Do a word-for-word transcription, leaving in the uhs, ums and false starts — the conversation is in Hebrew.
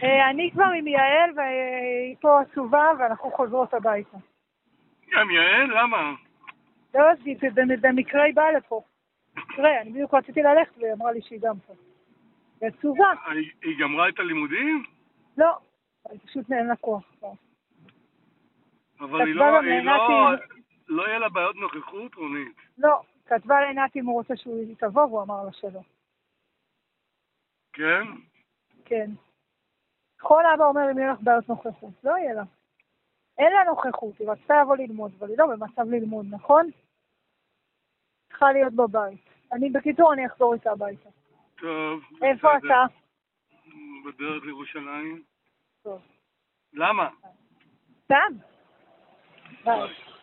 אני כבר עם יעל והיא פה עצובה ואנחנו חוזרות הביתה. גם יעל? למה? לא, במקרה היא באה לפה. תראה, אני בדיוק רציתי ללכת והיא אמרה לי שהיא גם פה. היא עצובה. היא גמרה את הלימודים? לא, היא פשוט אין לה כוח. אבל היא לא, היא לא, לא יהיה לה בעיות נוכחות, רונית? לא, כתבה לעינת אם הוא רוצה שהוא תבוא והוא אמר לה שלא. כן? כן. כל אבא אומר אם יהיה לך בעיות נוכחות, לא יהיה לה. אין לה נוכחות, היא רצתה לבוא ללמוד, אבל היא לא במצב ללמוד, נכון? צריכה להיות בבית. אני, בקיצור, אני אחזור איתה הביתה. טוב. איפה אתה? בדרך לירושלים. טוב. למה? סתם. ביי.